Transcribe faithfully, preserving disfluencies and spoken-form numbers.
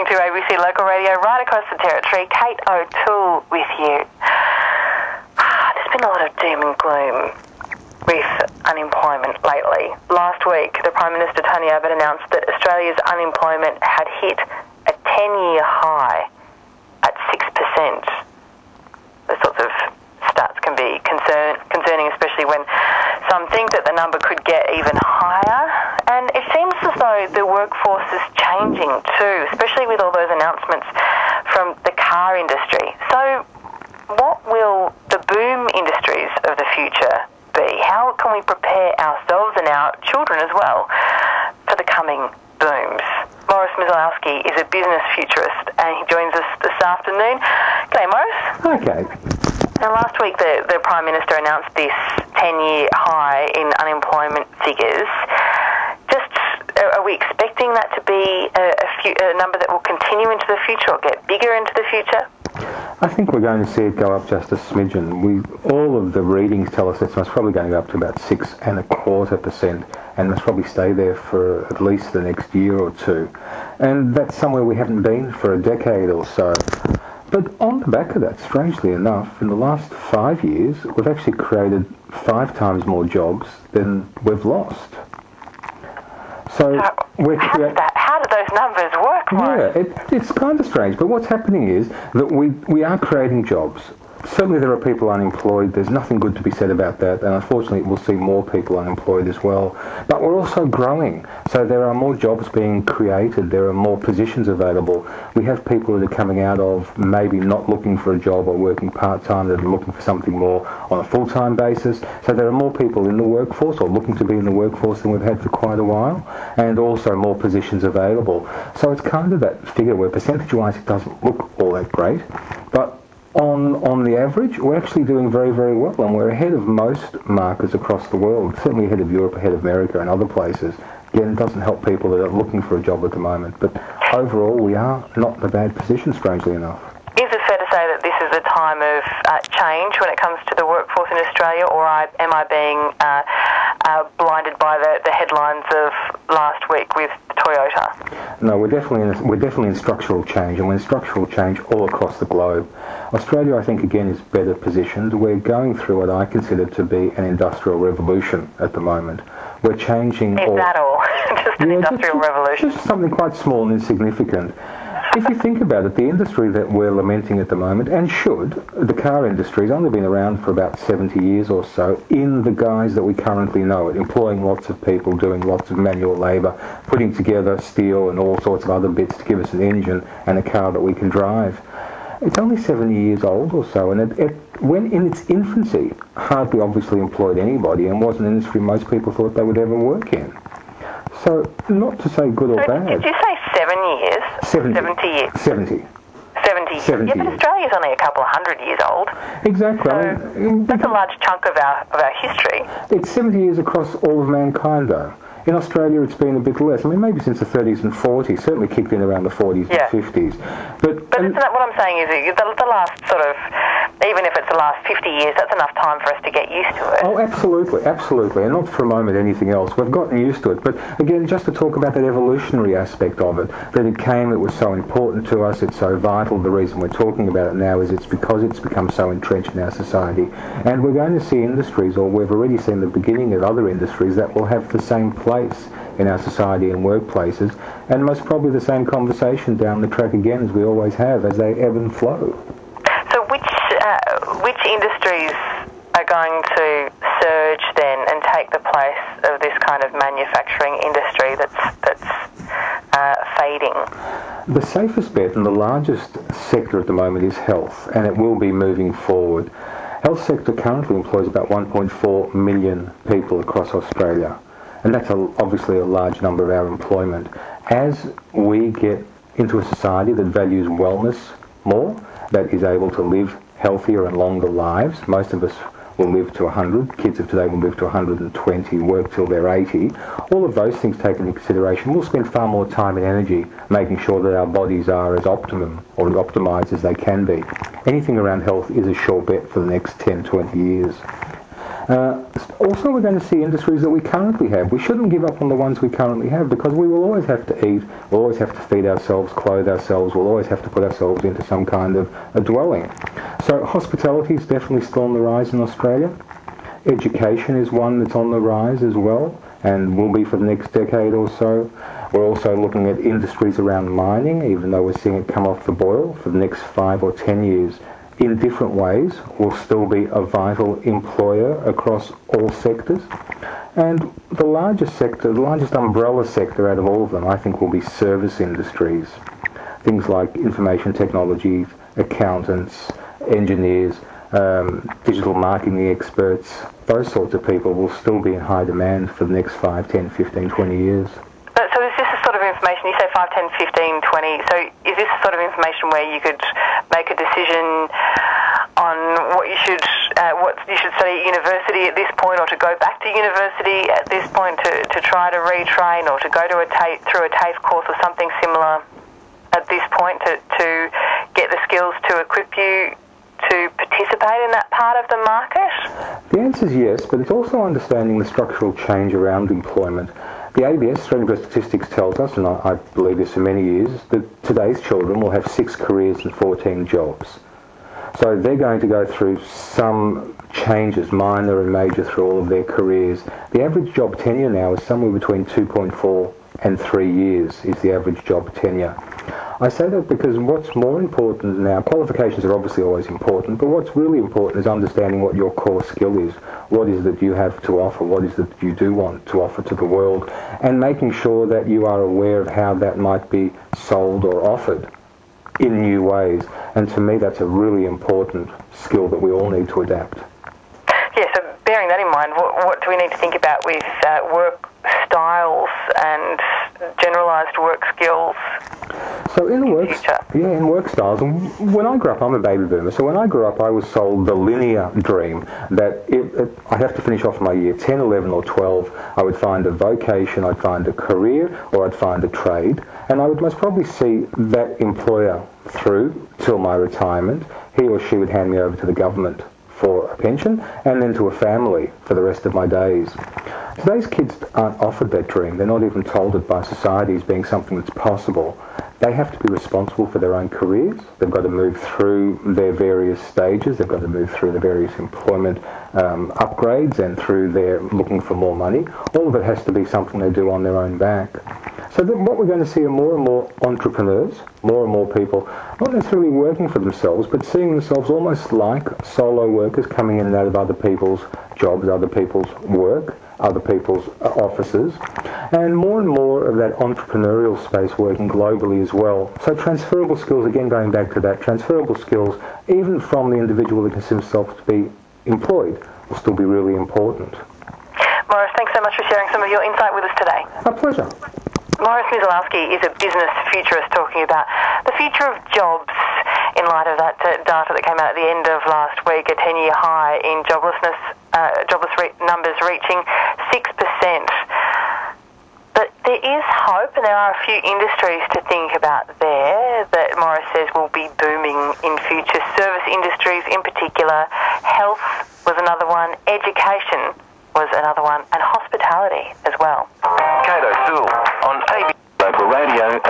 to A B C Local Radio right across the territory. Kate O'Toole with you. There's been a lot of doom and gloom with unemployment lately. Last week, the Prime Minister, Tony Abbott, announced that Australia's unemployment had hit a ten-year high at six percent. Those sorts of stats can be concern, concerning, especially when some think that the number could get even higher. And it seems as though the workforce is changing too, especially with all those announcements from the car industry. So what will the boom industries of the future be? How can we prepare ourselves and our children as well for the coming booms? Morris Mizalowski is a business futurist and he joins us this afternoon. G'day, Morris. Hi, Kate. Now, last week the, the Prime Minister announced this ten-year high in unemployment figures. Just, are we expecting that to be a, a, few, a number that will continue into the future or get bigger into the future? I think we're going to see it go up just a smidgen. We, all of the readings tell us it's most probably going to go up to about six and a quarter percent, and must probably stay there for at least the next year or two. And that's somewhere we haven't been for a decade or so. But on the back of that, strangely enough, in the last five years, we've actually created five times more jobs than we've lost. So how, we're how, did that, how do those numbers work, Mark? Yeah, it, it's kind of strange. But what's happening is that we, we are creating jobs. Certainly there are people unemployed. There's nothing good to be said about that. And unfortunately, we'll see more people unemployed as well. But we're also growing. So there are more jobs being created. There are more positions available. We have people that are coming out of maybe not looking for a job or working part-time, that are looking for something more on a full-time basis. So there are more people in the workforce or looking to be in the workforce than we've had for quite a while. And also more positions available. So it's kind of that figure where percentage-wise it doesn't look all that great. But On on the average, we're actually doing very, very well, and we're ahead of most markets across the world, certainly ahead of Europe, ahead of America and other places. Again, it doesn't help people that are looking for a job at the moment, but overall we are not in a bad position, strangely enough. Is it fair to say that this is a time of uh, change when it comes to the workforce in Australia, or I, am I being uh, uh, blinded by the, the headlines of last week with Toyota? No, we're definitely in, we're definitely in structural change, and we're in structural change all across the globe. Australia, I think, again, is better positioned. We're going through what I consider to be an industrial revolution at the moment. We're changing... Is all, that all? Just an yeah, industrial just, revolution? Just something quite small and insignificant. If you think about it, the industry that we're lamenting at the moment, and should, the car industry has only been around for about seventy years or so in the guise that we currently know it, employing lots of people, doing lots of manual labour, putting together steel and all sorts of other bits to give us an engine and a car that we can drive. It's only seventy years old or so, and it, it, when in its infancy, hardly obviously employed anybody and was an industry most people thought they would ever work in. So, not to say good or so bad. Did you say seven years? seventy. seventy years. seventy. seventy years. seventy Yeah, but years. Australia's only a couple of hundred years old. Exactly. So I mean, that's a large chunk of our of our history. It's seventy years across all of mankind, though. In Australia, it's been a bit less. I mean, maybe since the thirties and forties. Certainly kicked in around the forties Yeah. and fifties. But, But and, isn't that what I'm saying is that the, the last sort of, even if it's the last fifty years, that's enough time for us to get used to it. Oh, absolutely, absolutely. And not for a moment anything else. We've gotten used to it. But again, just to talk about that evolutionary aspect of it, that it came, it was so important to us, it's so vital. The reason we're talking about it now is it's because it's become so entrenched in our society. And we're going to see industries, or we've already seen the beginning of other industries, that will have the same place in our society and workplaces, and most probably the same conversation down the track again, as we always have, as they ebb and flow. So which uh, which industries are going to surge then and take the place of this kind of manufacturing industry that's that's uh, fading? The safest bet and the largest sector at the moment is health, and it will be moving forward. Health sector currently employs about one point four million people across Australia, and that's a, obviously a large number of our employment. As we get into a society that values wellness more, that is able to live healthier and longer lives, most of us will live to one hundred, kids of today will live to one hundred twenty, work till they're eighty. All of those things taken into consideration, we'll spend far more time and energy making sure that our bodies are as optimum or as optimised as they can be. Anything around health is a sure bet for the next ten, twenty years. Uh, also, we're going to see industries that we currently have. We shouldn't give up on the ones we currently have, because we will always have to eat, we'll always have to feed ourselves, clothe ourselves, we'll always have to put ourselves into some kind of a dwelling. So hospitality is definitely still on the rise in Australia. Education is one that's on the rise as well, and will be for the next decade or so. We're also looking at industries around mining, even though we're seeing it come off the boil for the next five or ten years. In different ways, will still be a vital employer across all sectors. And the largest sector, the largest umbrella sector out of all of them, I think, will be service industries. Things like information technology, accountants, engineers, um, digital marketing experts, those sorts of people will still be in high demand for the next five, ten, fifteen, twenty years. So, so is this the sort of information, you say five, ten, fifteen, twenty, so is this the sort of information where you could make a decision on what you should uh, what you should study at university at this point, or to go back to university at this point to, to try to retrain, or to go to a TAFE, through a TAFE course or something similar at this point to, to get the skills to equip you to participate in that part of the market? The answer is yes, but it's also understanding the structural change around employment. The A B S, Australian Bureau of Statistics, tells us, and I, I believe this for many years, that today's children will have six careers and fourteen jobs. So they're going to go through some changes, minor and major, through all of their careers. The average job tenure now is somewhere between two point four and three years is the average job tenure. I say that because what's more important now, qualifications are obviously always important, but what's really important is understanding what your core skill is. What is it that you have to offer? What is it that you do want to offer to the world? And making sure that you are aware of how that might be sold or offered in new ways. And to me, that's a really important skill that we all need to adapt. Yeah, so bearing that in mind, what, what do we need to think about with uh, work styles and generalised work skills? So in the work, yeah, in work styles, and when I grew up, I'm a baby boomer, so when I grew up I was sold the linear dream that it, it, I'd have to finish off my year ten, eleven or twelve, I would find a vocation, I'd find a career, or I'd find a trade, and I would most probably see that employer through till my retirement. He or she would hand me over to the government for a pension, and then to a family for the rest of my days. Today's kids aren't offered that dream. They're not even told it by society as being something that's possible. They have to be responsible for their own careers. They've got to move through their various stages. They've got to move through the various employment um, upgrades and through their looking for more money. All of it has to be something they do on their own back. So that what we're going to see are more and more entrepreneurs, more and more people, not necessarily working for themselves, but seeing themselves almost like solo workers coming in and out of other people's jobs, other people's work, other people's offices, and more and more of that entrepreneurial space working globally as well. So transferable skills, again going back to that, transferable skills, even from the individual that considers himself to be employed, will still be really important. Morris, thanks so much for sharing some of your insight with us today. A pleasure. Morris Mizalowski is a business futurist talking about the future of jobs in light of that uh, data that came out at the end of last week, a ten-year high in joblessness, uh, jobless re- numbers reaching six percent. But there is hope, and there are a few industries to think about there that Morris says will be booming in future. Service industries in particular, health was another one, education was another one, and hospitality as well. Kate O'Toole on A B C Local Radio.